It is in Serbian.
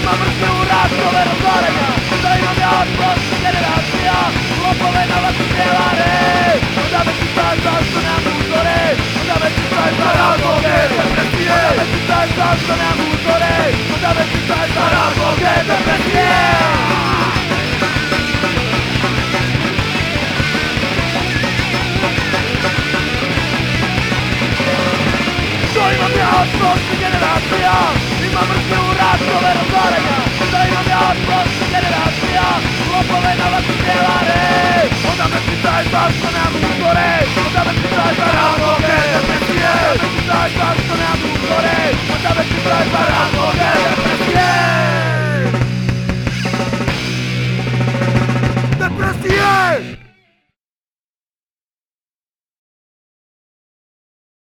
Ima mržnje u ratove razvaranja, da imam ja prošla generacija, lopove na vas prijevare. Onda me pitaj zašto nemam uzore, onda me pitaj za razloge depresije. Onda me pitaj zašto nemam uzore, onda me pitaj za razloge depresije. Što imam ja od prošlih generacija, imam mržnje u ratove razvaranja, da imam ja od prošlih generacija, lopove na vas prijevare. Onda me pitaj zašto nemam uzore, onda me pitaj za razloge depresije.